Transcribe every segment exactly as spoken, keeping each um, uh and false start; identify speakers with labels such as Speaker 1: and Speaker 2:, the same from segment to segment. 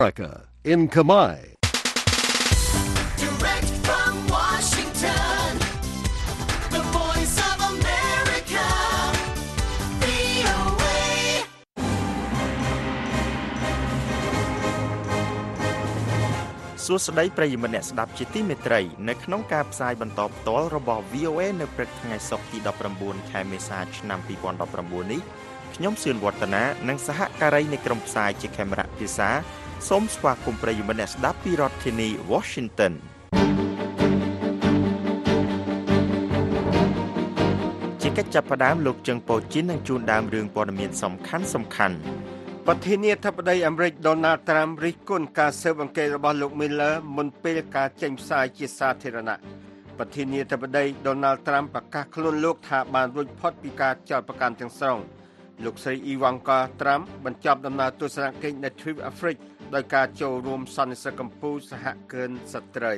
Speaker 1: America in Khmer.
Speaker 2: Direct from Washington, the voice of America, វី អូ เอ
Speaker 3: សួស្តីប្រិយមិត្តអ្នកស្ដាប់ជាទីមេត្រីនៅក្នុងការផ្សាយបន្តផ្ទាល់របស់ វី អូ เอ នៅព្រឹកថ្ងៃសុក្រទីដប់ប្រាំបួនខែមេសាឆ្នាំពីរពាន់ដប់ប្រាំបួននេះខ្ញុំសឿនវឌ្ឍនានិងសហការីនៃក្រុមផ្សាយជាខេមរៈភាសាសូមស្វាគមន៍ប្រិយមិត្តអ្នកស្ដាប់ពីរដ្ឋធានី Washington ជាកិច្ចចាប់ផ្ដើមលោកជឹងប៉ូជីននឹងជួនដើមរឿងព័ត៌មានសំខាន់សំខាន់
Speaker 4: ប្រធានាធិបតីអាមេរិក Donald Trump រិះគន់ការស៊ើបអង្កេតរបស់លោក Mueller មុនពេលការចេញផ្សាយជាសាធារណៈប្រធានាធិបតី Donald Trump ប្រកាសខ្លួនលោកថាបានរួចផុតពីការចោទប្រកាន់ទាំងស្រុងលោកស្រី Ivanka Trump បញ្ចប់ដំណើរទស្សនកិច្ចនៅទ្វីបអាហ្វ្រិកដោយការចូលរួមសន្និសីទកម្ពុជាសហគមន៍ស្ត្រី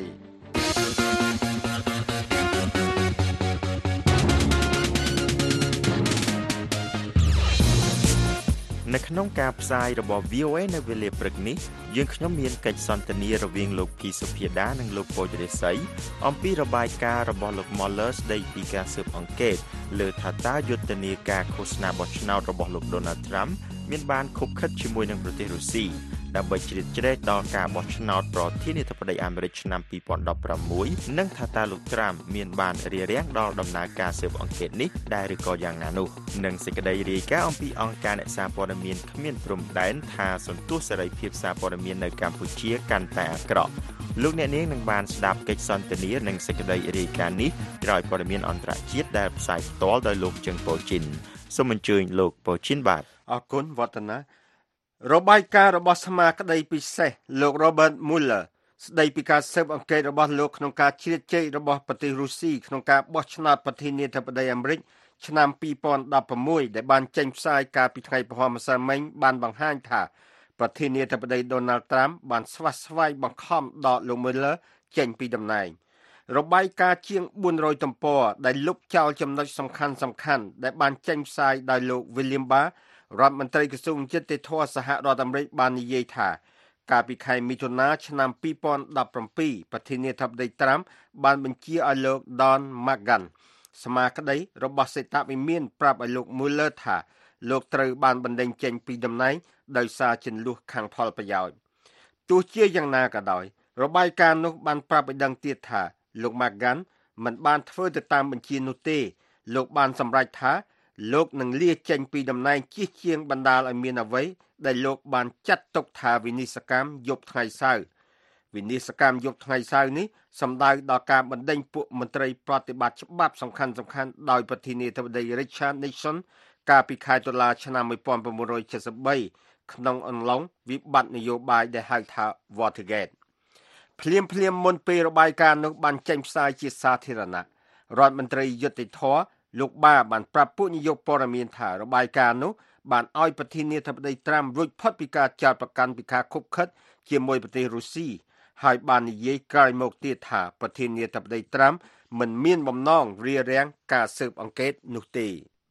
Speaker 3: នៅក្នុងការផ្សាយរបស់ វី អូ เอ នៅវេលាព្រឹកនេះយើងខ្ញុំមានកិច្ចសន្ទនារវាងលោកភីសុភាដានិងលោកពូចរិស័យអំពីរបាយការណ៍របស់លោក Mueller ស្ដីពីការស៊ើបអង្កេតលើថាតើយុទ្ធនាការឃោសនាបោះឆ្នោតរបស់លោក Donald Trump មានបានខុបខិតជាមួយនឹងប្រទេសរុស្ស៊ីដើម្បីជ្រៀតជ្រែកដល់ការបោះឆ្នោតប្រធានាធិបតីអាមេរិកឆ្នាំពីរពាន់ដប់ប្រាំមួយនិងថាតើលោក Trump មានបានរារាំងដល់ដំណើរការស៊ើបអង្កេតនេះដែរឬក៏យ៉ាងណានោះនិងសេចក្តីរាយការណ៍អំពីអង្គការអ្នកសារព័ត៌មានគ្មានព្រំដែនថាសន្ទុះសេរីភាពសារព័ត៌មាននៅកម្ពុជាកាន់តែអាក្រក់លោកអ្នកនាងនឹងបានស្ដាប់កិច្ចសន្ទនានិងសេចក្តីរាយការណ៍នេះក្រោយព័ត៌មានអន្តរជាតិដែលផ្សាយផ្ទាល់ដោយលោកជឹងប៉ូជីនសូមអញ្ជើញលោកប៉ូជីនបាទ
Speaker 4: អរគុណវឌ្ឍនារបាយការណ៍របស់ស្មារតីពិសេសលោក Robert Mueller ស្ដីពីការស៊ើបអង្កេតរបស់លោកក្នុងការជ្រៀតជ្រែករបស់ប្រទេសរុស្ស៊ីក្នុងការបោះឆ្នោតប្រធានាធិបតីអាមេរិកឆ្នាំពីរពាន់ដប់ប្រាំមួយដែលបានចេញផ្សាយកាលពីថ្ងៃព្រហស្បតិ៍មិញបានបង្ហាញថាប្រធានាធិបតី Donald Trump បានស្វាស្វែងបង្ខំដកលោក Mueller ចេញពីតំណែងរបាយការណ៍ជាងបួនរយទំព័រដែលលុបចោលចំណុចសំខាន់សំខាន់ដែលបានចេញផ្សាយដោយលោក William Barr រដ្ឋមន្ត្រីក្រសួងយុតិធម៌សហរដ្ឋអាមេរិកបាននិយាយថាកាលពីខែមិថុនាឆ្នាំពីរពាន់ដប់ប្រាំពីរប្រធានាធិបតី Trump បានបញ្ជាឲ្យលោក Don McGahn សមាក្តីរបស់សេតវិមានប្រាប់ឲ្យលោក Mueller ថាលោកត្រូវបានបណ្តេញចេញពីតំណែងដោយសារជន្លោះខាងផលប្រយោជន៍ទោះជាយ៉ាងណាក៏ដោយរបាយការណ៍នោះបានប្រាប់ឲ្យដឹងទៀតថាលោក McGahn មិនបានធ្វើទៅតាមបញ្ជានោះទេលោកបានសម្រេចថាលោកនឹងលាចេញពីតំណែងជិះជាងបណ្ដាលឲ្យមានអ្វីដែលលោកបានចាត់ទុកថាវិនិស្សកម្មយប់ថ្ងៃសៅរ៍វិនិស្សកម្មយប់ថ្ងៃសៅរ៍នេះសំដៅដល់ការបណ្ដេញពួកមន្ត្រីប្រតិបត្តិច្បាប់សំខាន់ៗដោយប្រធានាធិបតី Richard Nixon កាលពីខែតុលាឆ្នាំmột nghìn chín trăm七十三ក្នុងអំឡុងវិបត្តិនយោបាយដែលហៅថា Watergate ភ្លាមភ្លាមមុនពេលរបាយការណ៍នោះបានចេញផ្សាយជាសាធារណៈរដ្ឋមន្ត្រីយុតិធម៌លោកបាបានប្រាប់ពួកនាយកព័ត៌មានថារបាយការណ៍នោះបានឲ្យប្រធានាធិបតី Trump រួចផុតពីការចោទប្រកាន់ពីការខុបខិតជាមួយប្រទេសរុស្ស៊ីហើយបាននិយាយក្រោយមកទៀតថាប្រធានាធិបតី Trump មិនមានបំណងរារាំងការស៊ើបអង្កេតនោះទេ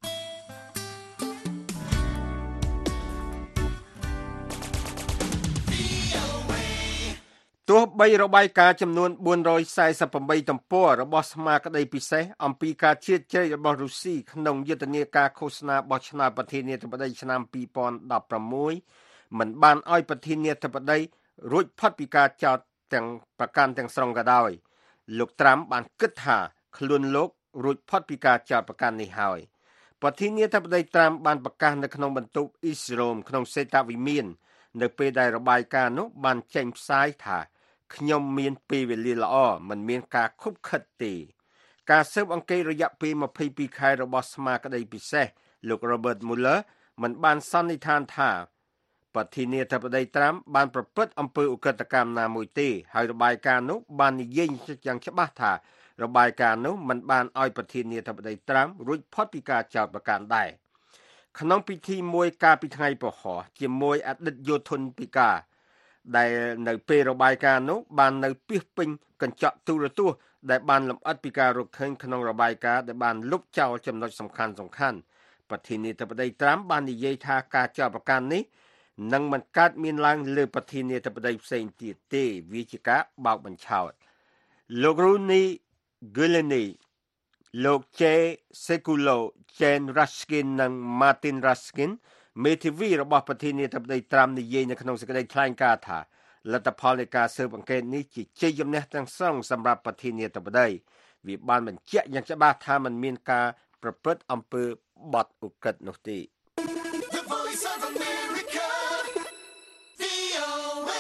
Speaker 4: ទោះបីរបាយការណ៍ចំនួនបួនរយសែសិបប្រាំបីទំព័ររបស់ស្មារតីពិសេសអំពីការជ្រៀតជ្រែករបស់រុស្ស៊ីក្នុងយុទ្ធនាការឃោសនាបោះឆ្នោតប្រធានាធិបតីឆ្នាំពីរពាន់ដប់ប្រាំមួយមិនបានឲ្យប្រធានាធិបតីរួចផុតពីការចោទទាំងប្រកាន់ទាំងស្រុងក៏ដោយលោក Trump បានគិតថាខ្លួនលោករួចផុតពីការចោទប្រកាន់នេះហើយប្រធានាធិបតី Trump បានប្រកាសនៅក្នុងបន្ទប់ East Room ក្នុងសេតវិមាននៅពេលដែលរបាយការណ៍នោះបានចេញផ្សាយថាខ្ញុំមានពេលវេលាល្អមិនមានការខុបខិតទេការស៊ើបអង្កេតរយៈពេលម្ភៃពីរខែរបស់ស្មារតីពិសេសលោក Robert Mueller មិនបានសន្និដ្ឋានថាប្រធានាធិបតី Trump បានប្រព្រឹត្តអំពើឧក្រិដ្ឋកម្មណាមួយទេហើយរបាយការណ៍នោះបាននិយាយយ៉ាងច្បាស់ថារបាយការណ៍នោះមិនបានឲ្យប្រធានាធិបតី Trump រួចផុតពីការចោទប្រកាន់ដែរក្នុងពិធីមួយកាលពីថ្ងៃពហុជាមួយអតីតយោធិនពិការដែលនៅពេលរបាយការណ៍នោះបាននៅពាសពេញកញ្ចក់ទូរទស្សន៍ដែលបានលម្អិតពីការរកឃើញក្នុងរបាយការណ៍ដែលបានលុបចោលចំណុចសំខាន់ៗប្រធានាធិបតី Trump បាននិយាយថាការចោទប្រកាន់នេះនឹងមិនកើតមានឡើងលើប្រធានាធិបតីផ្សេងទៀតទេវាជាការបោកបញ្ឆោតលោក Rooney Guilleney លោក J Sekulo Jane Raskin និង Martin Raskin មេធាវីរបស់ប្រធានាធិបតីត្រាំនិយាយនៅក្នុងសេចក្តីថ្លែងការណ៍ថាលទ្ធផលនៃការស៊ើបអង្កេតនេះជាជ័យជំនះទាំងស្រុងសម្រាប់ប្រធានាធិបតីវាបានបញ្ជាក់យ៉ាងច្បាស់ថាมันមានការប្រព្រឹត្តអំពើបទឧក្រិដ្ឋនោះទេ
Speaker 2: The Voice of America, វី អូ เอ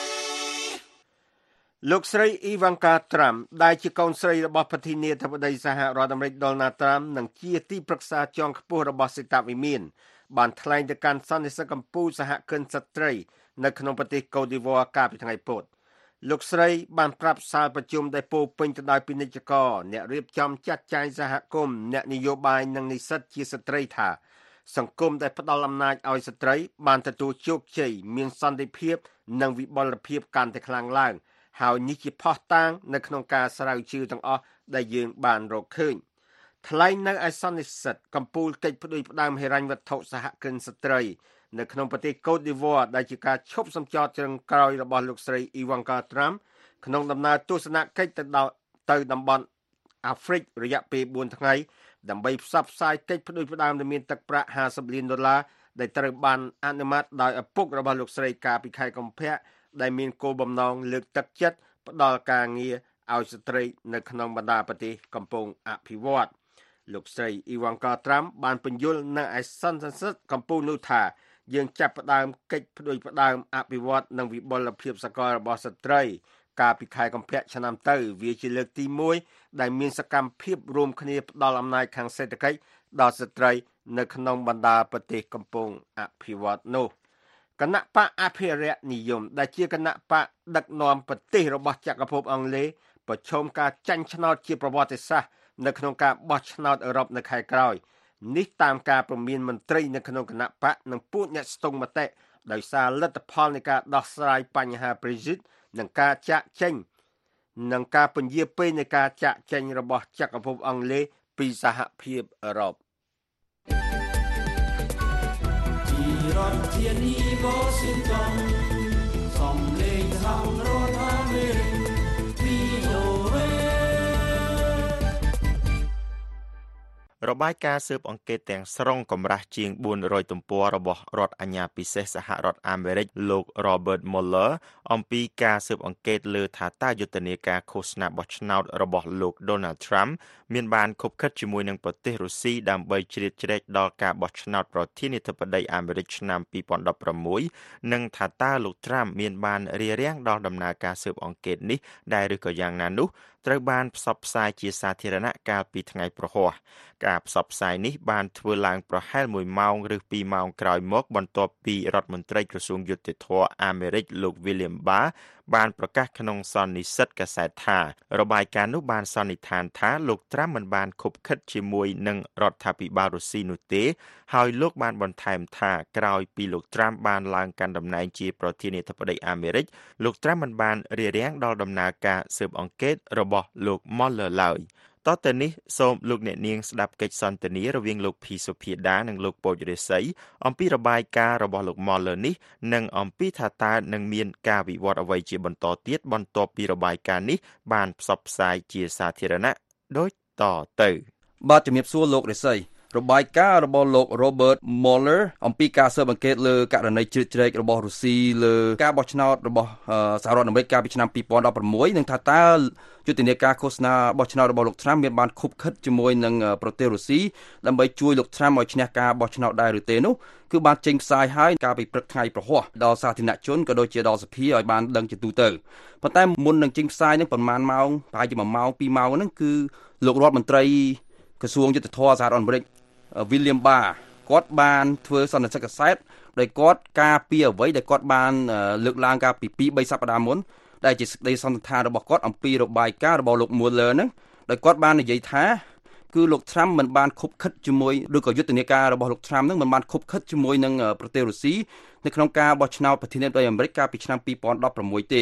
Speaker 4: លោកស្រី Ivanka Trump ដែលជាកូនស្រីរបស់ប្រធានាធិបតីសហរដ្ឋអាមេរិក Donald Trump និងជាទីប្រឹក្សាជាន់ខ្ពស់របស់សេតវិមានបានថ្លែងទៅកាន់សន្និសីទកម្ពុជាសហគមន៍ស្ត្រីនៅក្នុងប្រទេសកូតឌីវ៉ាកាលពីថ្ងៃពុធលោកស្រីបានប្រាប់សាលប្រជុំដែលពោពេញទៅដោយពាណិជ្ជករអ្នករៀបចំចាត់ចែងសហគមន៍អ្នកនយោបាយនិងនិស្សិតជាស្ត្រីថាសង្គមដែលផ្ដល់អំណាចឲ្យស្ត្រីបានទទួលជោគជ័យមានសន្តិភាពនិងវិបុលភាពកាន់តែខ្លាំងឡើងហើយនេះជាផុសតាងនៅក្នុងការស្រាវជ្រាវទាំងអស់ដែលយើងបានរកឃើញថ្លែងនៅឯសន្និសីទកម្ពុជាកិច្ចផ្ដួចផ្ដើមហិរញ្ញវត្ថុសហគមន៍ស្ត្រីនៅក្នុងប្រទេសកូតឌីវ៉ាដែលជាការឈប់សម្ចតចុងក្រោយរបស់លោកស្រី Ivanka Trump ក្នុងដំណើរទស្សនកិច្ចទៅដល់ទៅតំបន់អាហ្វ្រិករយៈពេលបួនថ្ងៃដើម្បីផ្សព្វផ្សាយកិច្ចផ្ដួចផ្ដើមដែលមានទឹកប្រាក់ห้าสิบលានដុល្លារដែលត្រូវបានអនុម័តដោយឪពុករបស់លោកស្រីកាលពីខែកុម្ភៈដែលមានគោលបំណងលើកទឹកចិត្តផ្ដល់ការងារឲ្យស្ត្រីនៅក្នុងបណ្ដាប្រទេសកំពុងអភិវឌ្ឍលោកស្រី Ivanka Trump បានបញ្យល់នៅឯសន្និសីទកម្ពុជានោះថាយើងចាប់ផ្ដើមកិច្ចផ្ដួចផ្ដើមអភិវឌ្ឍនិងវិបុលភាពសកលរបស់ស្ត្រីកាលពីខែកុម្ភៈឆ្នាំទៅវាជាលើកទីមួយដែលមានសកម្មភាពរួមគ្នាផ្ដល់អំណាចខាងសេដ្ឋកិច្ចដល់ស្ត្រីនៅក្នុងបណ្ដាប្រទេសកំពុងអភិវឌ្ឍនោះគណៈបកអភិរក្សនិយមដែលជាគណៈបកដឹកនាំប្រទេសរបស់ចក្រភពអង់គ្លេសប្រឈមការចាញ់ឆ្នោតជាប្រវត្តិសាស្ត្រនៅក្នុងការបោះឆ្នោតអឺរ៉ុបនៅខែក្រោយនេះតាមការព្រមានមន្ត្រីនៅក្នុងគណៈបកនិងពួកអ្នកស្ទង់មតិដោយសារលទ្ធផលនៃការដោះស្រាយបញ្ហា Brexit និងការចាក់ចេញនិងការពន្យាពេលនៃការចាក់ចេញរបស់ចក្រភពអង់គ្លេសពីសហភាពអឺរ៉ុប
Speaker 1: ពីរដ្ឋធានី Washington សំឡេងសហរដ្ឋអាមេរិក វី អូ เอ
Speaker 3: របាយការណ៍ស៊ើបអង្កេតទាំងស្រុងកម្រាស់ជាងបួនរយទំព័ររបស់រដ្ឋអាជ្ញាពិសេសសហរដ្ឋអាមេរិកលោក Robert Mueller អំពីការស៊ើបអង្កេតលើថាតើយុទ្ធនាការឃោសនាបោះឆ្នោតរបស់លោក Donald Trump មានបានខុបខិតជាមួយនឹងប្រទេសរុស្ស៊ីដើម្បីជ្រៀតជ្រែកដល់ការបោះឆ្នោតប្រធានាធិបតីអាមេរិកឆ្នាំពីរពាន់ដប់ប្រាំមួយនិងថាតើលោក Trump មានបានរារាំងដល់ដំណើរការស៊ើបអង្កេតនេះដែរឬក៏យ៉ាងណានោះត្រូវបានផ្សព្វផ្សាយជាសាធារណៈកាលពីថ្ងៃព្រហស្បតិ៍ការផ្សព្វផ្សាយនេះបានធ្វើឡើងប្រហែលមួយម៉ោងឬពីរម៉ោងក្រោយមកបន្ទាប់ពីរដ្ឋមន្ត្រីក្រសួងយុត្តិធម៌អាមេរិកលោក William Barr បានប្រកាសក្នុងសន្និសីទកាសែតថារបាយការណ៍នោះបានសន្និដ្ឋានថាលោក Trump មិនបានខុបខិតជាមួយនឹងរដ្ឋាភិបាលរុស្ស៊ីនោះទេហើយលោកបានបន្ថែមថាក្រោយពីលោក Trump បានឡើងកាន់តំណែងជាប្រធានាធិបតីអាមេរិកលោក Trump មិនបានរារាំងដល់ដំណើរការស៊ើបអង្កេតរបស់លោក Mueller ឡើយតទៅនេះសូមលោកអ្នកនាងស្ដាប់កិច្ចសន្ទនារវាងលោកភីសុភាដានិងលោកពូចរិស័យអំពីរបាយការណ៍របស់លោក Mueller នេះនិងអំពីថាតើនឹងមានការវិវត្តអ្វីជាបន្តទៀតបន្ទាប់ពីរបាយការណ៍នេះបានផ្សព្វផ្សាយជាសាធារណៈដូចតទៅ
Speaker 5: បាទជំរាបសួរលោករិស័យរបាយការណ៍របស់លោក Robert Mueller អំពីការស៊ើបអង្កេតលើករណីជ្រៀតជ្រែករបស់រុស្ស៊ីលើការបោះឆ្នោតរបស់សហរដ្ឋអាមេរិកកាលពីឆ្នាំពីរពាន់ដប់ប្រាំមួយនិងថាតើយុទ្ធនាការឃោសនាបោះឆ្នោតរបស់លោក Trump មានបានខុបខិតជាមួយនឹងប្រទេសរុស្ស៊ីដើម្បីជួយលោក Trump ឲ្យឈ្នះការបោះឆ្នោតដែរឬទេនោះគឺបានចេញផ្សាយហើយកាលពីព្រឹកថ្ងៃប្រហ័សដល់សាធារណជនក៏ដូចជាដល់សភាឲ្យបានដឹងជាទូទៅប៉ុន្តែមុននឹងចេញផ្សាយនឹងប្រហែលម៉ោងប្រហែលជាមួយម៉ោងពីរម៉ោងហ្នឹងគឺលោករដ្ឋមន្ត្រីក្រសួងយុទ្ធភ័ពសហរដ្ឋអាមេរិក William Barr គាត់បានធ្វើសន្និសីទកាសែតដោយគាត់ការពីអ្វីដែលគាត់បានលើកឡើងកាលពីពីរបីសប្តាហ៍មុនដែលជាសេចក្តីសន្និដ្ឋានរបស់គាត់អំពីរបាយការណ៍របស់លោក Mueller ហ្នឹងដោយគាត់បាននិយាយថាគឺលោក Trump មិនបានខុបខិតជាមួយឬក៏យុទ្ធនាការរបស់លោក Trump ហ្នឹងមិនបានខុបខិតជាមួយនឹងប្រទេសរុស្ស៊ីនៅក្នុងការបោះឆ្នោតប្រធានាធិបតីអាមេរិកកាលពីឆ្នាំពីរពាន់ដប់ប្រាំមួយទេ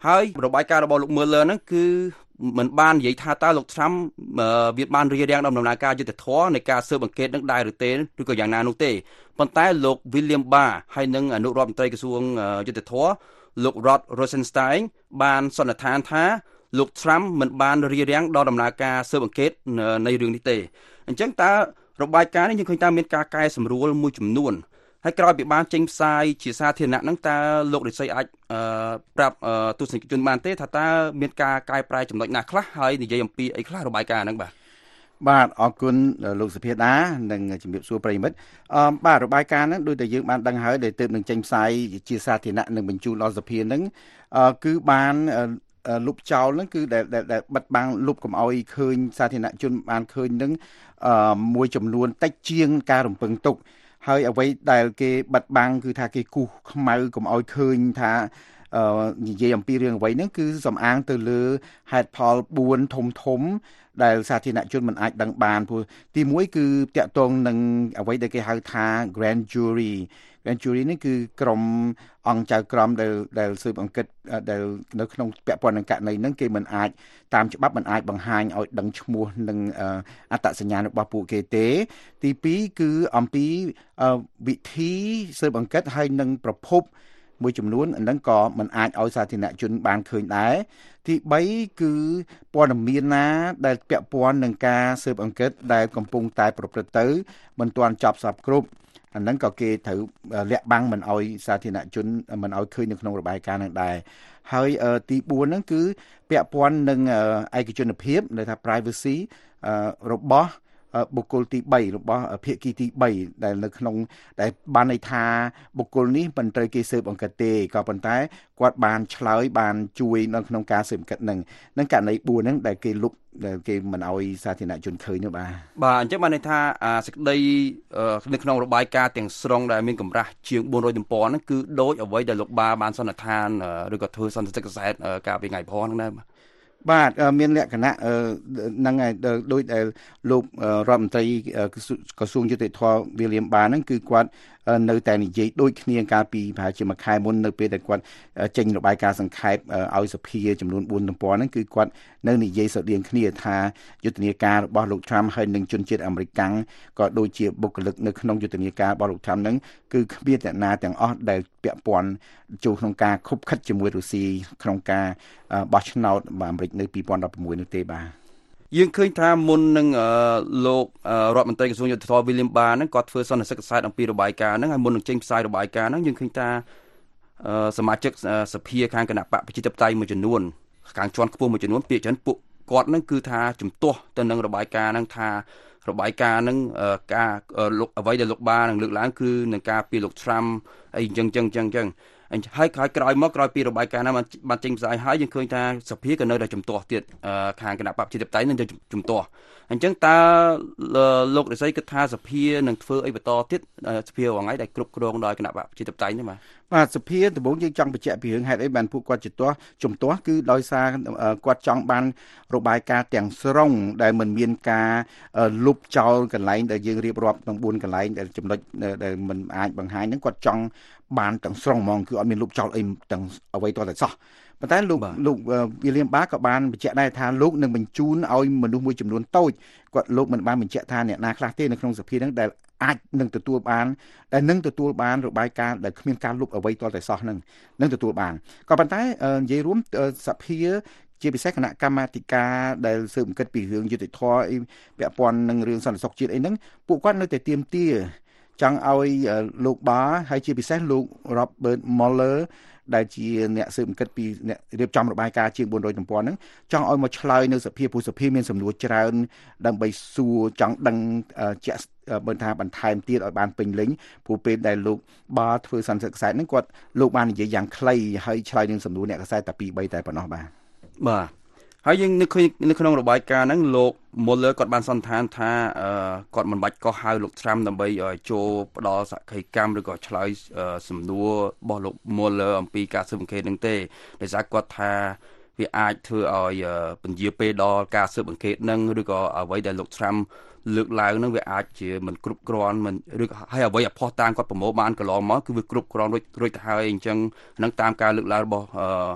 Speaker 5: ហើយរបាយការណ៍របស់លោក Mueller ហ្នឹងគឺមិនបាននិយាយថាតើលោក Trump វាបានរៀបរៀងដំណើរការយុត្តិធម៌នៃការស៊ើបអង្កេតនឹងដែរឬទេឬក៏យ៉ាងណានោះទេប៉ុន្តែលោក William Barr ហើយនិងអនុរដ្ឋមន្ត្រីក្រសួងយុត្តិធម៌លោក Rod Rosenstein បានសន្និដ្ឋានថាលោក Trump មិនបានរៀបរៀងដល់ដំណើរការស៊ើបអង្កេតនៃរឿងនេះទេអញ្ចឹងតើរបាយការណ៍នេះយើងឃើញថាមានការកែសម្រួលមួយចំនួនហើយក្រោយពីបានចេញផ្សាយជាសាធារណៈហ្នឹងតើលោករិស័យអាចប្រាប់ទស្សនិកជនបានទេថាតើមានការកែប្រែចំណុចណាខ្លះហើយនិយាយអំពីអីខ្លះរបាយការណ៍ហ្នឹងបាទ
Speaker 6: បាទអរគុណលោកសុភាដានិងជំរាបសួរប្រិយមិត្តអឺបាទរបាយការណ៍ហ្នឹងដូចតែយើងបានដឹងហើយដែលទើបនឹងចេញផ្សាយជាសាធារណៈនិងបញ្ជូនដល់សភាហ្នឹងគឺបានលុបចោលហ្នឹងគឺដែលដែលបិទបាំងលុបកុំឲ្យឃើញសាធារណជនបានឃើញហ្នឹងមួយចំនួនតិចជាងការរំពឹងទុកហើយអ្វីដែលគេបិទបាំងគឺថាគេគូសខ្មៅកុំឲ្យឃើញថាអឺនិយាយអំពីរឿងអ្វីហ្នឹងគឺសំអាងទៅលើហេតុផលបួនធំធំដែលសាធារណជនមិនអាចដឹងបានព្រោះទីមួយគឺតាក់ទងនឹងអ្វីដែលគេហៅថា grand jury grand jury នេះគឺក្រុមអង្គចៅក្រមដែលដែលស៊ើបអង្កេតដែលនៅក្នុងពាក់ព័ន្ធនឹងករណីហ្នឹងគេមិនអាចតាមច្បាប់មិនអាចបង្ហាញឲ្យដឹងឈ្មោះនិងអត្តសញ្ញាណរបស់ពួកគេទេទីពីរគឺអំពីវិធីស៊ើបអង្កេតហើយនិងប្រភពមួយចំនួនហ្នឹងក៏មិនអាចឲ្យសាធារណជនបានឃើញដែរទីបីគឺព័ត៌មានណាដែលពាក់ព័ន្ធនឹងការស៊ើបអង្កេតដែលកំពុងតែប្រព្រឹត្តទៅមិនទាន់ចប់សពគ្រប់អាហ្នឹងក៏គេត្រូវលាក់បាំងមិនឲ្យសាធារណជនមិនឲ្យឃើញនៅក្នុងរបាយការណ៍ហ្នឹងដែរហើយទីបួនហ្នឹងគឺពាក់ព័ន្ធនឹងឯកជនភាពដែលថា privacy របស់បុគ្គលទីបីរបស់ភាគីទីបីដែលនៅក្នុងដែលបានន័យថាបុគ្គលនេះមិនត្រូវគេស៊ើបអង្កេតទេក៏ប៉ុន្តែគាត់បានឆ្លើយបានជួយនៅក្នុងការស៊ើបអង្កេតហ្នឹងនឹងករណីបួនហ្នឹងដែលគេលុបដែលគេមិនឲ្យសាធារណជនឃើញនោះបាទ
Speaker 5: បាទអញ្ចឹងបានន័យថាសេចក្តីនៅក្នុងរបាយការណ៍ទាំងស្រុងដែលមានកម្រាស់ជាងបួនរយទំព័រហ្នឹងគឺដូចអ្វីដែលលោកបាបានសន្និដ្ឋានឬក៏ធ្វើសន្និសីទកសែតកាលពីថ្ងៃព្រហស្បតិ៍ហ្នឹងដែរ
Speaker 6: បាទមានលក្ខណៈហ្នឹងហើយដោយដែលលោករដ្ឋមន្ត្រីក្រសួងយុតិធម៌ William Barr ហ្នឹងគឺគាត់នៅតែនិយាយដូចគ្នាកាលពីប្រហែលជាមួយខែមុននៅពេលដែលគាត់ចេញរបាយការណ៍សង្ខេបឲ្យសភាចំនួនបួនទំព័រហ្នឹងគឺគាត់នៅនិយាយស្រដៀងគ្នាថាយុទ្ធនាការរបស់លោក Trump ហើយនិងជនជាតិអាមេរិកក៏ដូចជាបុគ្គលិកនៅក្នុងយុទ្ធនាការរបស់លោក Trump ហ្នឹងគឺគ្មានអ្នកណាទាំងអស់ដែលពាក់ព័ន្ធចូលក្នុងការខុបខិតជាមួយរុស្ស៊ីក្នុងការបោះឆ្នោតអាមេរិកនៅពីរពាន់ដប់ប្រាំមួយនោះទេបាទ
Speaker 5: យើងឃើញថាមុននឹងលោករដ្ឋមន្ត្រីក្រសួងយុទ្ធសាស្ត្រ William Barr ហ្នឹងគាត់ធ្វើសន្និសីទកសែតអំពីរបាយការណ៍ហ្នឹងហើយមុននឹងចេញផ្សាយរបាយការណ៍ហ្នឹងយើងឃើញថាសមាជិកសភាខាងគណៈបកប្រជាធិបតេយ្យមួយចំនួនខាងជាន់ខ្ពស់មួយចំនួនពាក្យច្រើនពួកគាត់ហ្នឹងគឺថាជំទាស់ទៅនឹងរបាយការណ៍ហ្នឹងថារបាយការណ៍ហ្នឹងការលោកអ្វីដែលលោកបានឹងលើកឡើងគឺនឹងការពីលោក Trump អីអញ្ចឹងអញ្ចឹងអញ្ចឹងហើយក្រោយក្រោយមកក្រោយពីរបាយការណ៍ហ្នឹងបានចេញផ្សាយហើយយើងឃើញថាសភាក៏នៅតែជំទាស់ទៀតខាងគណៈបព្វជិតតៃនឹងជំទាស់អញ្ចឹងតើលោករិស័យគិតថាសភានឹងធ្វើអីបន្តទៀតសភាថ្ងៃដែលគ្រប់គ្រងដោយគណៈបព្វជិតតៃនេះបាទ
Speaker 6: បាទសភាដំបូងយើងចង់បញ្ជាក់ពីរឿងហេតុអីបានពួកគាត់ជំទាស់ជំទាស់គឺដោយសារគាត់ចង់បានរបាយការណ៍ទាំងស្រុងដែលមិនមានការលុបចោលកន្លែងដែលយើងរៀបរាប់ទាំងបួនកន្លែងដែលចំណុចដែលមិនអាចបង្ហាញហ្នឹងគាត់ចង់បានទាំងស្រុងហ្មងគឺអត់មានលុបចោលអីទាំងអ្វីតតែសោះប៉ុន្តែលោកលោក William Barr ក៏បានបញ្ជាក់ដែរថាលោកនឹងបញ្ជូនឲ្យមនុស្សមួយចំនួនតូចគាត់លោកមិនបានបញ្ជាក់ថាអ្នកណាខ្លះទេនៅក្នុងសភាហ្នឹងដែលអាចនឹងទទួលបានដែលនឹងទទួលបានរបាយការណ៍ដែលគ្មានការលុបអ្វីតតែសោះហ្នឹងនឹងទទួលបានក៏ប៉ុន្តែនិយាយរួមសភាជាពិសេសគណៈកម្មាធិការដែលស៊ើបអង្កេតពីរឿងយុត្តិធម៌អីពាក់ព័ន្ធនឹងរឿងសន្តិសុខជាតិអីហ្នឹងពួកគាត់នៅតែទាមទារចង់ឲ្យលោក Barr ហើយជាពិសេសលោក Robert Mueller ដែលជាអ្នកស៊ើបអង្កេតពីអ្នករៀបចំរបាយការណ៍ជាងបួនរយទំព័រហ្នឹងចង់ឲ្យមកឆ្លើយនៅសភាព្រោះសភាមានសំណួរច្រើនដើម្បីសួរចង់ដឹងជាក់បើថាបន្ថែមទៀតឲ្យបានពេញលេញព្រោះពេលដែលលោក Barr ធ្វើសន្និសីទកសែតហ្នឹងគាត់លោកបាននិយាយយ៉ាងខ្លីហើយឆ្លើយនឹងសំណួរអ្នកកសែតតែពីរបីតែប៉ុណ្ណោះបាទ
Speaker 5: បាទហើយយើងនៅឃើញនៅក្នុងរបាយការណ៍ហ្នឹងលោក Mueller គាត់បានសន្និដ្ឋានថាគាត់មិនបាច់កោះហៅលោក Trump ដើម្បីចូលផ្ដល់សក្ខីកម្មឬក៏ឆ្លើយសំណួររបស់លោក Mueller អំពីការស៊ើបអង្កេតហ្នឹងទេដោយសារគាត់ថាវាអាចធ្វើឲ្យពន្យាពេលដល់ការស៊ើបអង្កេតហ្នឹងឬក៏អ្វីដែលលោក Trump លើកឡើងហ្នឹងវាអាចជាមិនគ្រប់គ្រាន់មិនឬហើយអ្វីអភ័ស្តុតាងគាត់ប្រមូលបានកន្លងមកគឺវាគ្រប់គ្រាន់រួចរួចទៅហើយអញ្ចឹងហ្នឹងតាមការលើកឡើងរបស់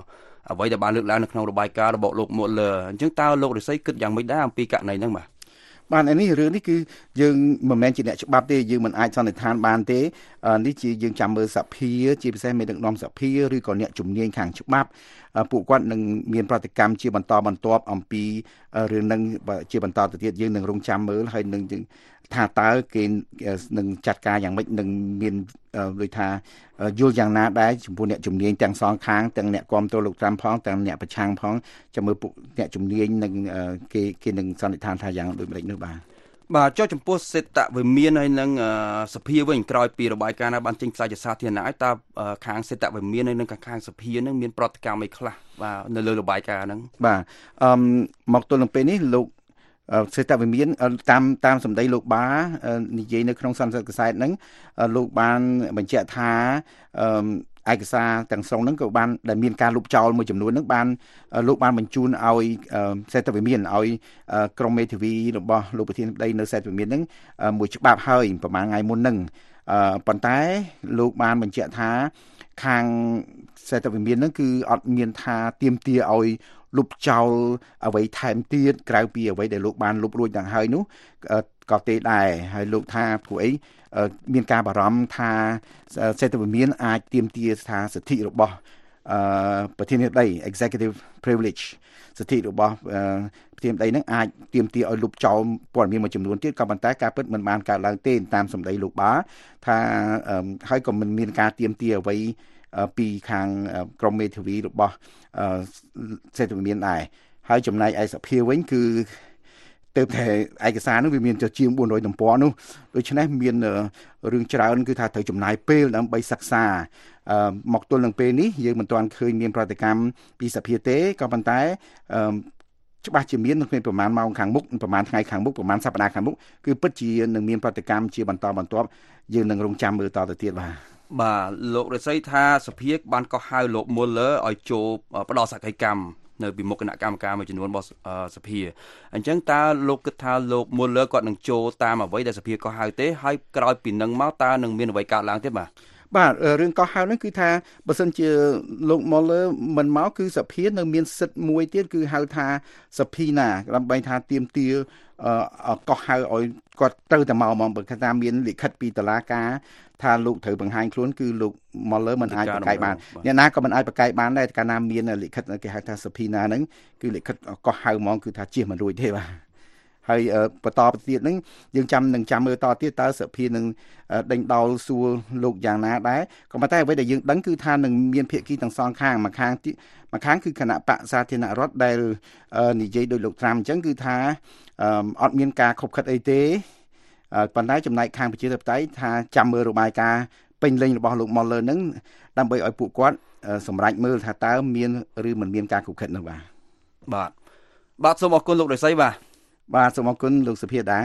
Speaker 5: អ្វីដែលបានលើកឡើងនៅក្នុងរបាយការណ៍របស់លោក Mueller អញ្ចឹងតើលោករិស័យគិតយ៉ាងម៉េចដែរអំពីករណីហ្នឹងបាទ
Speaker 6: បាននេះរឿងនេះគឺយើងមិនមែនជាអ្នកច្បាប់ទេយើងមិនអាចសន្និដ្ឋានបានទេនេះជាយើងចាំមើលសភាជាពិសេសមេដឹកនាំសភាឬក៏អ្នកជំនាញខាងច្បាប់ពួកគាត់នឹងមានប្រតិកម្មជាបន្តបន្ទាប់អំពីរឿងនឹងជាបន្តទៅទៀតយើងនឹងរងចាំមើលហើយនឹងថាតើគេនឹងចាត់ការយ៉ាងម៉េចនឹងមានដូចថាយល់យ៉ាងណាដែរចំពោះអ្នកជំនាញទាំងសងខាងទាំងអ្នកគាំទ្រលោកត្រាំផងទាំងអ្នកប្រឆាំងផងចាំមើលពួកអ្នកជំនាញនឹងគេគេនឹងសន្និដ្ឋានថាយ៉ាងដូចម្តេចនោះបាទ
Speaker 5: បាទចុះចំពោះសេតវិមានហើយនឹងសភាវិញក្រោយពីរបាយការណ៍ណាបានចេញផ្សាយជាសាធារណៈហើយតើខាងសេតវិមានហើយនឹងខាងសភានឹងមានប្រតិកម្មអីខ្លះបាទនៅលើរបាយការណ៍ហ្នឹង
Speaker 6: បាទអឺមកទល់នឹងពេលនេះលោកសេតវិមានតាមតាមសម្ដីលោកបានិយាយនៅក្នុងសន្និសីទកសែតហ្នឹងលោកបានបញ្ជាក់ថាអឺឯកសារទាំងស្រុងហ្នឹងក៏បានដែលមានការលុបចោលមួយចំនួនហ្នឹងបានលោកបានបញ្ជូនឲ្យសេតវិមានឲ្យក្រុមមេធាវីរបស់លោកប្រធានបតីនៅសេតវិមានហ្នឹងមួយច្បាប់ហើយប្រហែលថ្ងៃមុនហ្នឹងប៉ុន្តែលោកបានបញ្ជាក់ថាខាងសេតវិមានហ្នឹងគឺអត់មានថាទាមទារឲ្យលុបចោលអ្វីថែមទៀតក្រៅពីអ្វីដែលលោកបានលុបរួចទាំងហើយនោះក៏ទេដែរហើយលោកថាព្រោះអីមានការបារម្ភថាសេតវិមានអាចទាមទារថាសិទ្ធិរបស់ប្រធានាធិបតី executive privilege សិទ្ធិរបស់ប្រធានាធិបតីនឹងអាចទាមទារឲ្យលុបចោលព័ត៌មានមួយចំនួនទៀតក៏ប៉ុន្តែការពិតមិនបានកើតឡើងទេតាមសម្ដីលោកបាថាហើយក៏មិនមានការទាមទារអ្វីពីខាងក្រមមេធាវីរបស់សេតវិមានដែរហើយចំណែកឯសភាវិញគឺទៅតែឯកសារនោះវាមានជាងបួនរយទំព័រនោះដូច្នេះមានរឿងច្រើនគឺថាត្រូវចំណាយពេលដើម្បីសិក្សាមកទល់នឹងពេលនេះយើងមិនទាន់ឃើញមានប្រតិកម្មពីសភាទេក៏ប៉ុន្តែច្បាស់ជាមាននៅក្នុងប្រមាណម៉ោងខាងមុខប្រមាណថ្ងៃខាងមុខប្រមាណសប្តាហ៍ខាងមុខគឺពិតជានឹងមានប្រតិកម្មជាបន្តបន្ទាប់យើងនឹងរងចាំមើលតទៅទៀតបាទ
Speaker 5: បាទលោករស្មីថាសភាបានកោះហៅលោក Mueller ឲ្យចូលផ្ដល់សកម្មកម្មនៅពីមុខគណៈកម្មការមួយចំនួនរបស់សភាអញ្ចឹងតើលោកគិតថាលោក Mueller គាត់នឹងចូលតាមអ្វីដែលសភាកោះហៅទេហើយក្រោយពីនឹងមកតើនឹងមានអ្វីកើតឡើងទៀតបាទ
Speaker 6: បាទរឿងកោះហៅហ្នឹងគឺថាបើសិនជាលោក Mueller មិនមកគឺសភានៅមានសិទ្ធិមួយទៀតគឺហៅថាសភាណាដើម្បីថាទាមទារកោះហៅឲ្យគាត់ត្រូវតែមកហ្មងបើថាមានលិខិតពីតុលាការថាលោកត្រូវបង្ហាញខ្លួនគឺលោក Mueller មិនអាចប្រកែកបានអ្នកណាក៏មិនអាចប្រកែកបានដែរកាលណាមានលិខិតគេហៅថាសភាណាហ្នឹងគឺលិខិតកោះហៅហ្មងគឺថាជិះមិនរួចទេបាទហើយបន្តទៅទៀតហ្នឹងយើងចាំនឹងចាំមើលតទៀតតើសភានឹងដេញដោលសួរលោកយ៉ាងណាដែរក៏ប៉ុន្តែអ្វីដែលយើងដឹងគឺថានឹងមានភាគីទាំងសងខាងមួយខាងមួយខាងគឺគណៈបកសាធារណរដ្ឋដែលនិយាយដោយលោកត្រាំអញ្ចឹងគឺថាអត់មានការខុបខិតអីទេប៉ុន្តែចំណែកខាងប្រជាធិបតេយ្យថាចាំមើលរបាយការណ៍ពេញលេញរបស់លោក Mueller ហ្នឹងដើម្បីឲ្យពួកគាត់សម្រេចមើលថាតើមានឬមិនមានការខុបខិតនោះបាទ
Speaker 5: បាទបាទសូមអរគុណលោករិស័យបាទ
Speaker 6: បាទសូមអរគុណលោកសុភាតា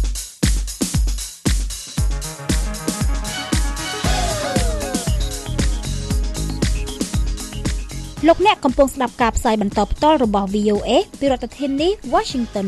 Speaker 7: លោកអ្នកកំពុងស្ដាប់ការផ្សាយបន្តផ្ទាល់របស់ វី អូ เอ ពីរដ្ឋធានី Washington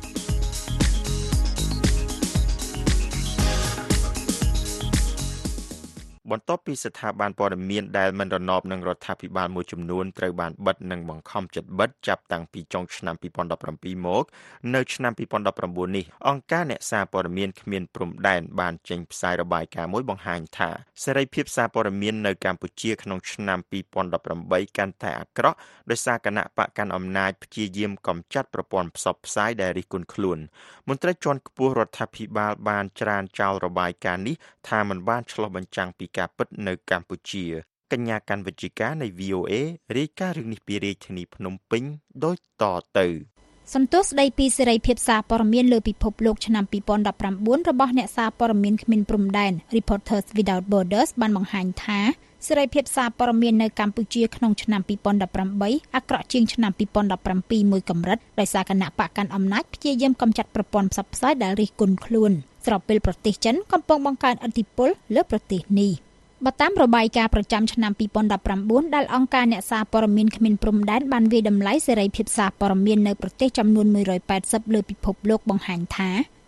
Speaker 3: បន្ទាប់ពីស្ថាប័នព័ត៌មានដែលមិនរណបនឹងរដ្ឋាភិបាលមួយចំនួនត្រូវបានបិទនិងបង្ខំចិត្តបិទចាប់តាំងពីចុងឆ្នាំពីរពាន់ដប់ប្រាំពីរមកនៅឆ្នាំពីរពាន់ដប់ប្រាំបួននេះអង្គការអ្នកសារព័ត៌មានគ្មានព្រំដែនបានចេញផ្សាយរបាយការណ៍មួយបង្ហាញថាសេរីភាពសារព័ត៌មាននៅកម្ពុជាក្នុងឆ្នាំពីរពាន់ដប់ប្រាំបីកាន់តែអាក្រក់ដោយសារគណៈបកកាន់អំណាចព្យាយាមកំចាត់ប្រព័ន្ធផ្សព្វផ្សាយដែលរិះគន់ខ្លួនមន្ត្រីជាន់ខ្ពស់រដ្ឋាភិបាលបានច្រានចោលរបាយការណ៍នេះថាមិនបានឆ្លុះបញ្ចាំងពីការពិតនៅកម្ពុជាកញ្ញាកាន់វិជ្ជការនៃ វី អូ เอ រាយការណ៍រឿងនេះពីរាជធានីភ្នំពេញដូចតទៅ
Speaker 7: សន្ទុះស្ដីពីសេរីភាពសារព័ត៌មានលើពិភពលោកឆ្នាំពីរពាន់ដប់ប្រាំបួនរបស់អ្នកសារព័ត៌មានគ្មានព្រំដែន Reporters Without Borders បានបង្ហាញថាសេរីភាពសារព័ត៌មាននៅកម្ពុជាក្នុងឆ្នាំពីរពាន់ដប់ប្រាំបីអាក្រក់ជាងឆ្នាំពីរពាន់ដប់ប្រាំពីរមួយកម្រិតដោយសារគណៈបកកាន់អំណាចព្យាយាមកំចាត់ប្រព័ន្ធផ្សព្វផ្សាយដែលរិះគន់ខ្លួនស្របពេលប្រទេសចិនកំពុងបង្កើនឥទ្ធិពលលើប្រទេសនេះបើតាមរបាយការណ៍ប្រចាំឆ្នាំពីរពាន់ដប់ប្រាំបួនដែលអង្គការអ្នកសារព័ត៌មានគ្មានព្រំដែនបានវាយតម្លៃសេរីភាពសារព័ត៌មាននៅប្រទេសចំនួនមួយរយប៉ែតសិបលើពិភពលោកបង្ហាញថា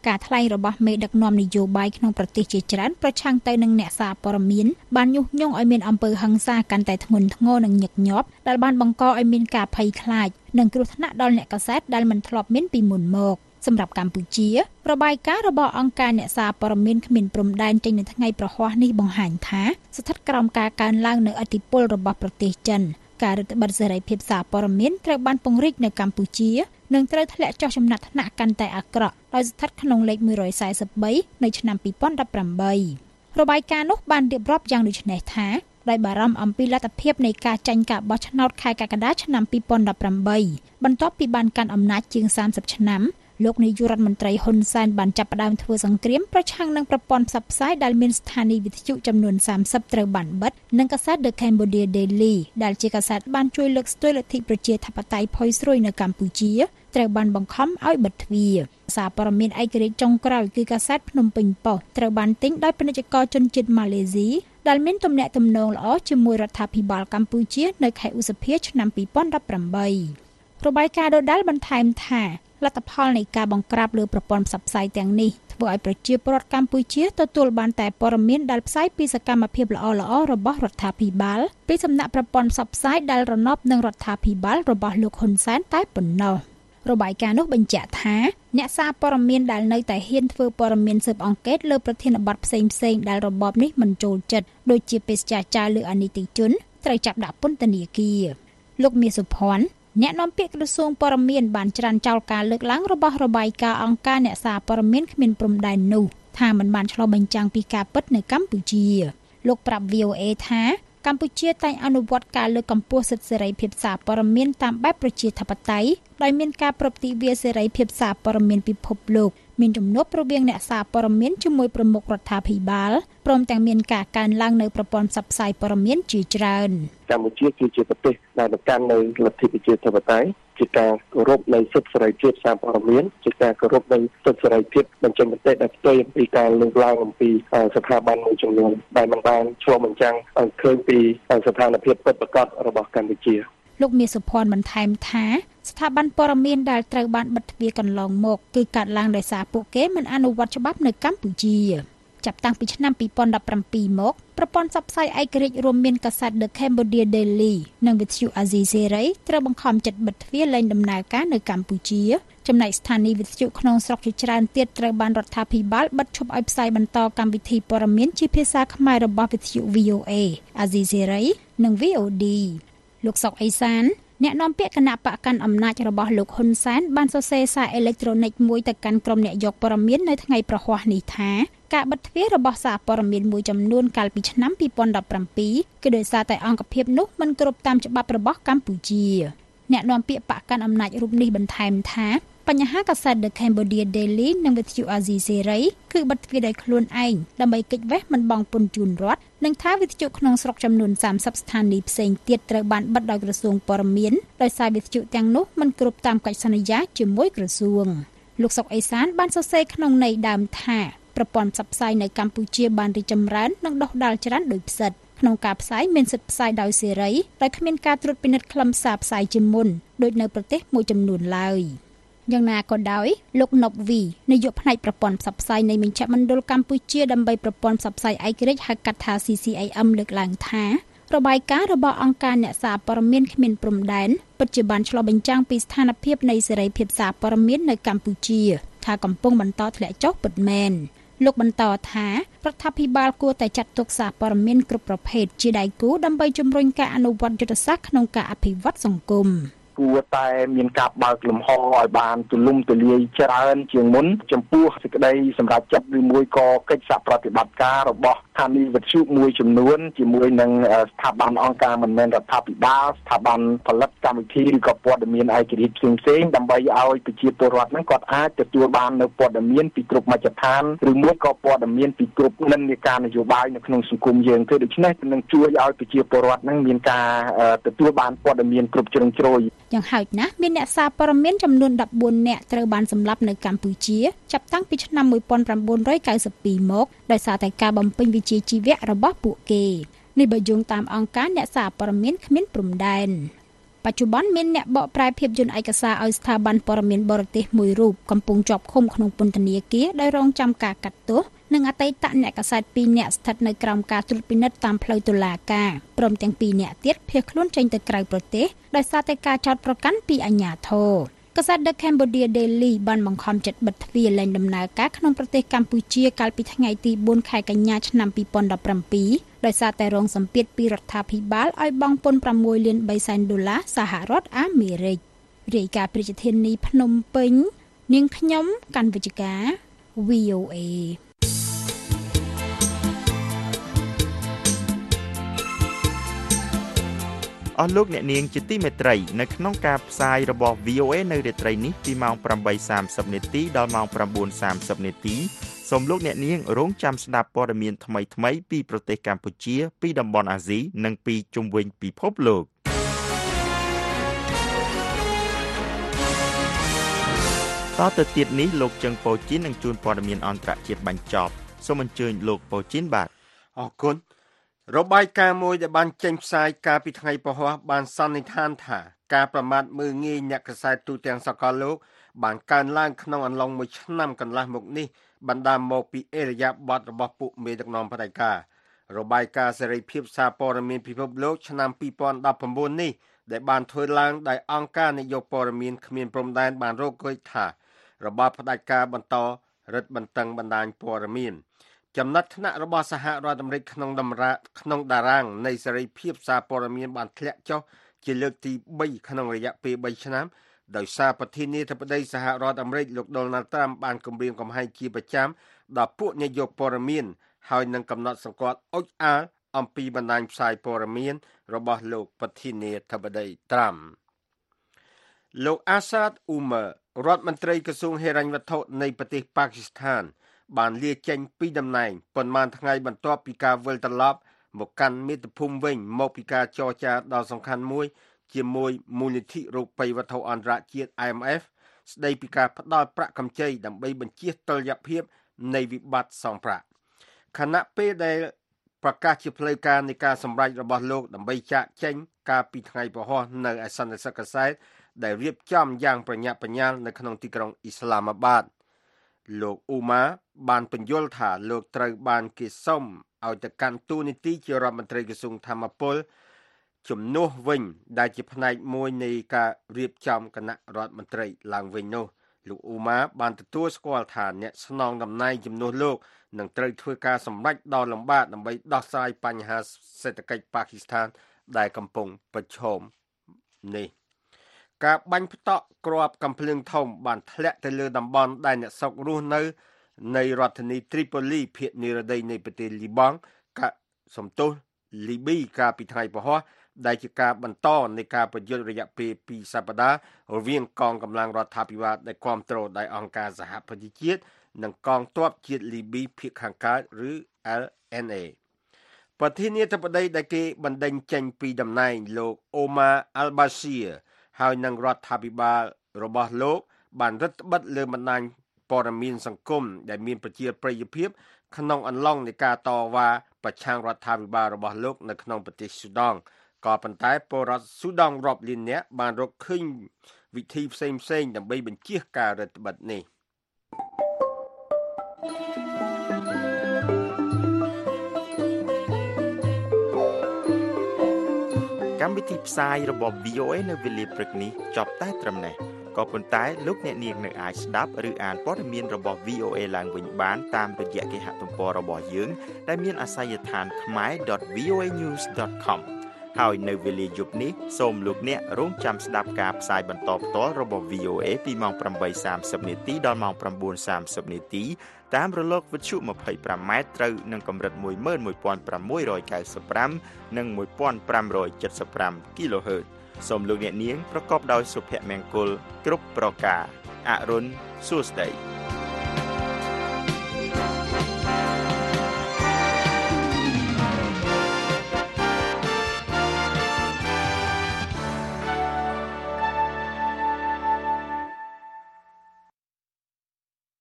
Speaker 7: ការថ្លែងរបស់មេដឹកនាំនយោបាយក្នុងប្រទេសជាច្រើនប្រឆាំងទៅនឹងអ្នកសារព័ត៌មានបានញុះញង់ឲ្យមានអំពើហិង្សាកាន់តែធ្ងន់ធ្ងរនិងញឹកញាប់ដែលបានបង្កឲ្យមានការភ័យខ្លាចនិងគ្រោះថ្នាក់ដល់អ្នកកាសែតដែលមិនធ្លាប់មានពីមុនមកសម្រាប់កម្ពុជារបាយការណ៍របស់អង្គការអ្នកសារព័ត៌មានគ្មានព្រំដែនចេញនៅថ្ងៃប្រហ័សនេះបង្ហាញថាស្ថិតក្រោមការកើនឡើងនូវឥទ្ធិពលរបស់ប្រទេសចិនការរឹតបន្តឹងសេរីភាពសារព័ត៌មានត្រូវបានពង្រីកនៅកម្ពុជានិងត្រូវធ្លាក់ចុះចំណាត់ថ្នាក់កាន់តែអាក្រក់ដោយស្ថិតក្នុងលេខមួយរយសែសិបបីនៅឆ្នាំពីរពាន់ដប់ប្រាំបីរបាយការណ៍នោះបានរៀបរាប់យ៉ាងដូចនេះថាដោយបារម្ភអំពីលទ្ធភាពនៃការចាញ់ការបោះឆ្នោតខែកក្កដាឆ្នាំពីរពាន់ដប់ប្រាំបីបន្ទាប់ពីបានកាន់អំណាចជាងសាមសិបឆ្នាំលោកនាយករដ្ឋមន្ត្រីហ៊ុនសែនបានចាប់ផ្ដើមធ្វើសង្គ្រាមប្រឆាំងនឹងប្រព័ន្ធផ្សព្វផ្សាយដែលមានស្ថានីយ៍វិទ្យុចំនួនសាមសិបត្រូវបានបិទនិងកាសែត The Cambodia Daily ដែលជាកាសែតបានជួយលើកស្ទួយលទ្ធិប្រជាធិបតេយ្យផុយស្រួយនៅកម្ពុជាត្រូវបានបង្ខំឲ្យបិទទ្វារសារព័ត៌មានឯករាជ្យចុងក្រោយគឺកាសែតភ្នំពេញប៉ុស្តិ៍ត្រូវបានទិញដោយពាណិជ្ជករជនជាតិម៉ាឡេស៊ីដែលមានទំនាក់ទំនងល្អជាមួយរដ្ឋាភិបាលកម្ពុជានៅខែឧសភាឆ្នាំពីរពាន់ដប់ប្រាំបីរបាយការណ៍ដដែលបន្ថែមថាលទ្ធផលនៃការបង្ក្រាបលើប្រព័ន្ធផ្សព្វផ្សាយទាំងនេះធ្វើឲ្យប្រជាពលរដ្ឋកម្ពុជាទទួលបានតែព័ត៌មានដែលផ្សាយពីសកម្មភាពល្អៗរបស់រដ្ឋាភិបាលពីសំណាក់ប្រព័ន្ធផ្សព្វផ្សាយដែលរណបនឹងរដ្ឋាភិបាលរបស់លោកហ៊ុនសែនតែប៉ុណ្ណោះរបាយការណ៍នោះបញ្ជាក់ថាអ្នកសារព័ត៌មានដែលនៅតែហ៊ានធ្វើព័ត៌មានស៊ើបអង្កេតលើប្រធានបទផ្សេងៗដែលរបបនេះមិនចូលចិត្តដូចជាបេសកចារលើអនីតិជនត្រូវចាប់ដាក់ពន្ធនាគារលោកមាសសុភ័ណ្ឌអ្នកនាំពាក្យក្រសួងព័ត៌មានបានច្រានចោលការលើកឡើងរបស់របាយការណ៍អង្គការអ្នកសារព័ត៌មានគ្មានព្រំដែននោះថាมันបានឆ្លុះបញ្ចាំងពីការពិតនៅកម្ពុជាលោកប្រាប់ វី អូ អេ ថាកម្ពុជាតែងអនុវត្តការលើកកម្ពស់សិទ្ធិសេរីភាពសារព័ត៌មានតាមបែបប្រជាធិបតេយ្យដោយមានការប្រតិបត្តិសេរីភាពសារព័ត៌មានពិភពលោកមានជំនួបរវាងអ្នកសារព័ត៌មានជាមួយប្រមុខរដ្ឋាភិបាលព្រមទាំងមានការកើនឡើងនៅប្រព័ន្ធផ្សព្វផ្សាយព័ត៌មានជាច្រើន
Speaker 8: កម្ពុជាគឺជាប្រទេសដែលប្រកាន់នៅលទ្ធិប្រជាធិបតេយ្យជាការគោរពនៅសិទ្ធិសេរីភាពសារព័ត៌មានជាការគោរពនៅសិទ្ធិសេរីភាពបញ្ចេញមតិដែលផ្ទុយអំពីការលើកឡើងអំពីស្ថាប័នមួយចំនួនដែលមិនបានឆ្លុះបញ្ចាំងឃើញពីស្ថានភាពពិតប្រាកដរបស់កម្ពុជា
Speaker 7: លោកមាសសុភ័ណ្ឌបន្ថែមថាស្ថាប័នព័ត៌មានដែលត្រូវបានបិទទ្វារកន្លងមកគឺកាត់ឡើងដោយសារពួកគេមិនអនុវត្តច្បាប់នៅកម្ពុជាចាប់តាំងពីឆ្នាំពីរពាន់ដប់ប្រាំពីរមកប្រព័ន្ធផ្សព្វផ្សាយឯករាជ្យរួមមានកាសែត The Cambodia Daily និងវិទ្យុអាស៊ីសេរីត្រូវបង្ខំចិត្តបិទទ្វារលែងដំណើរការនៅកម្ពុជាចំណែកស្ថានីយ៍វិទ្យុក្នុងស្រុកជាច្រើនទៀតត្រូវបានរដ្ឋាភិបាលបិទឈប់ឲ្យផ្សាយបន្តកម្មវិធីព័ត៌មានជាភាសាខ្មែររបស់វិទ្យុ វី អូ អេ អាស៊ីសេរីនិង វី អូ ឌី លោកសុកអេសានអ្នកនាំពាក្យគណៈបកកាន់អំណាចរបស់លោកហ៊ុនសែនបានសរសេរសារអេឡិចត្រូនិកមួយទៅកាន់ក្រុមអ្នកយកព័ត៌មាននៅថ្ងៃប្រហ័សនេះថាការបិទទ្វាររបស់សារព័ត៌មានមួយចំនួនកាលពីឆ្នាំពីរពាន់ដប់ប្រាំពីរគឺដោយសារតែអង្គភាពនោះមិនគោរពតាមច្បាប់របស់កម្ពុជាអ្នកនាំពាក្យបកកាន់អំណាចរូបនេះបន្ថែមថាបញ្ហាកាសែត The Cambodia Daily និងវិទ្យុអាស៊ីសេរីគឺបិទទ្វារដោយខ្លួនឯងដើម្បីគេចវេះមិនបង់ពន្ធជូនរដ្ឋនិងថាវិទ្យុក្នុងស្រុកចំនួនសាមសិបស្ថានីយ៍ផ្សេងទៀតត្រូវបានបិទដោយក្រសួងព័ត៌មានដោយសារវិទ្យុទាំងនោះមិនគ្រប់តាមកិច្ចសន្យាជាមួយក្រសួងលោកសុកអេសានបានសរសេរក្នុងន័យដើមថាប្រព័ន្ធផ្សព្វផ្សាយនៅកម្ពុជាបានរីកចម្រើននិងដុះដាលច្រើនដោយផ្សិតក្នុងការផ្សាយមានសិទ្ធិផ្សាយដោយសេរីដោយគ្មានការត្រួតពិនិត្យខ្លឹមសារផ្សាយជាមុនដូចនៅប្រទេសមួយចំនួនឡើយយ៉ាងណាក៏ដោយលោកណុបវីនាយកផ្នែកប្រព័ន្ធផ្សព្វផ្សាយនៃមជ្ឈមណ្ឌលកម្ពុជាដើម្បីប្រព័ន្ធផ្សព្វផ្សាយឯករាជ្យហៅកាត់ថា ស៊ី ស៊ី អេ អឹម លើកឡើងថារបាយការណ៍របស់អង្គការអ្នកសារព័ត៌មានគ្មានព្រំដែនពិតជាបានឆ្លុះបញ្ចាំងពីស្ថានភាពនៃសេរីភាពសារព័ត៌មាននៅកម្ពុជាថាកំពុងបន្តធ្លាក់ចុះពិតមែនលោកបន្តថារដ្ឋាភិបាលគួរតែចាត់ទុកសារព័ត៌មានគ្រប់ប្រភេទជាដៃគូដើម្បីជំរុញការអនុវត្តយុទ្ធសាស្ត្រក្នុងការអភិវឌ្ឍសង្គម
Speaker 8: គួរតែមានការបើកលំហឲ្យបានទូលំទូលាយច្រើនជាងមុនចំពោះសេចក្តីសម្រាប់ចាត់ឬមួយក៏កិច្ចសហប្រតិបត្តិការរបស់ស្ថានីយ៍វិទ្យុមួយចំនួនជាមួយនឹងស្ថាប័នអង្គការមិនមែនរដ្ឋាភិបាលស្ថាប័នផលិតកម្មវិធីឬក៏ព័ត៌មានឯករាជ្យផ្សេងៗដើម្បីឲ្យប្រជាពលរដ្ឋហ្នឹងគាត់អាចទទួលបាននៅព័ត៌មានពីគ្រប់មជ្ឈដ្ឋានឬមួយក៏ព័ត៌មានពីគ្រប់និន្នាការនយោបាយនៅក្នុងសង្គមយើងគឺដូច្នេះនឹងជួយឲ្យប្រជាពលរដ្ឋហ្នឹងមានការទទួលបានព័ត៌មានគ្រប់ជ្រុងជ្រោយ
Speaker 7: យ៉ាងហោចណាស់មានអ្នកសារព័ត៌មានចំនួនដប់បួននាក់ត្រូវបានសម្លាប់នៅកម្ពុជាចាប់តាំងពីឆ្នាំmột nghìn chín trăm chín mươi haiមកដោយសារតែការបំពេញវិជ្ជាជីវៈរបស់ពួកគេនេះបើយោងតាមអង្គការអ្នកសារព័ត៌មានគ្មានព្រំដែនបច្ចុប្បន្នមានអ្នកបកប្រែភាពយន្តឯកសារឲ្យស្ថាប័នព័ត៌មានបរទេសមួយរូបកំពុងជាប់ឃុំក្នុងពន្ធនាគារដោយរងចាំការកាត់ទោសនិងអតីតអ្នកកាសែតពីរនាក់ស្ថិតនៅក្រោមការត្រួតពិនិត្យតាមផ្លូវតុលាការព្រមទាំងពីរនាក់ទៀតភៀសខ្លួនចេញទៅក្រៅប្រទេសដោយសារតែការចោទប្រកាន់ពីអាជ្ញាធរកាសែត The Cambodia Daily បានបង្ខំចិត្តបិទទ្វារលែងដំណើរការក្នុងប្រទេសកម្ពុជាកាលពីថ្ងៃទីបួនខែកញ្ញាឆ្នាំពីរពាន់ដប់ប្រាំពីរដោយសារតែរងសម្ពាធពីរដ្ឋាភិបាលឲ្យបង់ពន្ធប្រាំមួយលានបីសែនដុល្លារសហរដ្ឋអាមេរិករាយការណ៍ប្រជាធានីភ្នំពេញនាងខ្ញុំកាន់វិជ្ជការ វី អូ เอ
Speaker 3: អស់លោកអ្នកនាងជាទីមេត្រីនៅក្នុងការផ្សាយរបស់ វី អូ เอ នៅរាត្រីនេះពីម៉ោង ប្រាំបីសាមសិបនាទីដល់ម៉ោង ប្រាំបួនសាមសិបនាទីសូមលោកអ្នកនាងរងចាំស្ដាប់ព័ត៌មានថ្មីៗពីប្រទេសកម្ពុជាពីតំបន់អាស៊ីនិងពីជុំវិញពិភពលោកតទៅទៀតនេះលោកជឹងប៉ូជីននឹងជួនព័ត៌មានអន្តរជាតិបញ្ចប់សូមអញ្ជើញលោកប៉ូជីនបាទ
Speaker 4: អរគុណរបាយការណ៍មួយដែលបានចេញផ្សាយកាលពីថ្ងៃពហុបានសន្និដ្ឋានថាការប្រមាថមើលងាយអ្នកកាសែតទូទាំងសកលលោកបានកើនឡើងក្នុងអំឡុងមួយឆ្នាំកន្លះមកនេះបណ្ដាលមកពីអេរយាប័តរបស់ពួកមេដឹកនាំផ្ដាច់ការរបាយការណ៍សេរីភាពសារព័ត៌មានពិភពលោកឆ្នាំពីរពាន់ដប់ប្រាំបួននេះដែលបានធ្វើឡើងដោយអង្គការនយោបាយព័ត៌មានគ្មានព្រំដែនបានរកឃើញថារបបផ្ដាច់ការបន្តរឹតបន្តឹងបណ្ដាញព័ត៌មានចំណាត់ថ្នាក់របស់សហរដ្ឋអាមេរិកក្នុងតម្រាក្នុងតារាងនៃសេរីភាពសារព័ត៌មានបានធ្លាក់ចុះជាលើកទីបីក្នុងរយៈពេលបីឆ្នាំដោយសារប្រធានាធិបតីសហរដ្ឋអាមេរិកលោក Donald Trump បានគំរាមកំហែងជាប្រចាំដល់ពួកនយោបាយព័ត៌មានហើយនឹងកំណត់សម្គាល់អុចអាលអំពីបណ្ដាញផ្សាយព័ត៌មានរបស់លោកប្រធានាធិបតី Trump លោក Asad Umar រដ្ឋមន្ត្រីក្រសួងហិរញ្ញវត្ថុនៃប្រទេសប៉ាគីស្ថានបានលាចេញពីតំណែងប៉ុន្មានថ្ងៃបន្ទាប់ពីការវិលត្រឡប់មកកាន់មាតុភូមិវិញមកពីការចរចាដ៏សំខាន់មួយជាមួយមូលនិធិរោគីវត្ថុអន្តរជាតិ I M F ស្ដីពីការផ្ដល់ប្រាក់កម្ចីដើម្បីបញ្ជៀសតុល្យភាពនៃវិបត្តិសងប្រាក់ខណៈពេលដែលប្រកាសជាផ្លូវការនៃការសម្រេចរបស់លោកដើម្បីចាកចេញកាលពីថ្ងៃពហុនៅឯសន្និសីទកាសែតដែលរៀបចំយ៉ាងប្រញាប់ប្រញាល់នៅក្នុងទីក្រុងអ៊ីស្លាមាបាតលោកអ៊ូម៉ាបានបញ្យល់ថាលោកត្រូវបានគេសុំឲ្យទៅកាន់តួនាទីជារដ្ឋមន្ត្រីក្រសួងធម្មពលជំនួសវិញដែលជាផ្នែកមួយនៃការរៀបចំគណៈរដ្ឋមន្ត្រីឡើងវិញនោះលោកអ៊ូម៉ាបានទទួលស្គាល់ថាអ្នកស្នងតំណែងជំនួសលោកនឹងត្រូវធ្វើការសម្រេចដ៏លំបាកដើម្បីដោះស្រាយបញ្ហាសេដ្ឋកិច្ចប៉ាគីស្ថានដែលកំពុងប្រឈមនេះការបាញ់ផ្តក់គ្រាប់កាំភ្លើងធំបានធ្លាក់ទៅលើតំបន់ដែលអ្នកស្រុករស់នៅនៃរដ្ឋធានី Tripoli ភាគនិរតីនៃប្រទេសលីបង់កាសំទោសលីប៊ីកាលពីថ្ងៃពហុដែលជាការបន្តនៃការប្រយុទ្ធរយៈពេលពីរសប្តាហ៍រវាងកងកម្លាំងរដ្ឋាភិបាលដែលគ្រប់គ្រងដោយអង្គការសហប្រជាជាតិនិងកងទ័ពជាតិលីប៊ីភាគខាងកើតឬ L N A ប្រធានាធិបតីដែលគេបណ្ដេញចេញពីតំណែងលោក Omar al-Bashir ហើយនឹងរដ្ឋាភិបាលរបស់លោកបានរឹតបន្តឹងលើបណ្ដាញព័ត៌មានសង្គមដែលមានប្រជាប្រិយភាពក្នុងអំឡុងនៃការតវ៉ាប្រឆាំងរដ្ឋាភិបាលរបស់លោកនៅក្នុងប្រទេសស៊ូដង់ក៏ប៉ុន្តែពលរដ្ឋស៊ូដង់រាប់លាននាក់បានរកឃើញវិធីផ្សេងៗដើម្បីបញ្ជៀសការរឹតបន្តឹងនេះ
Speaker 3: កម្មវិធីផ្សាយរបស់ វី អូ เอ នៅវេលាព្រឹកនេះចប់តែត្រឹមនេះក៏ប៉ុន្តែលោកអ្នកនាងនៅអាចស្ដាប់ឬអានព័ត៌មានរបស់ វី អូ เอ ឡើងវិញបានតាមរយៈគេហទំព័ររបស់យើងដែលមានអាសយដ្ឋាន khmae dot v o a news dot com ហើយនៅវេលាយប់នេះសូមលោកអ្នករងចាំស្ដាប់ការផ្សាយបន្តផ្ទាល់របស់ វី អូ เอ ពីម៉ោង ប្រាំបីសាមសិបនាទីដល់ម៉ោង ប្រាំបួនសាមសិបនាទីតាមរលកវិទ្យុ ម្ភៃប្រាំម៉ែត្រត្រូវនឹងកម្រិត មួយម៉ឺនមួយពាន់ប្រាំមួយរយកៅសិបប្រាំ និង មួយពាន់ប្រាំរយ칠សិបប្រាំ គីឡូហឺតសូមលោកអ្នកនាងប្រកបដោយសុភមង្គលគ្រប់ប្រការអរុនសួស្តី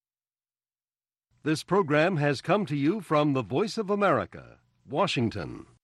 Speaker 9: This program has come to you from the Voice of America, Washington.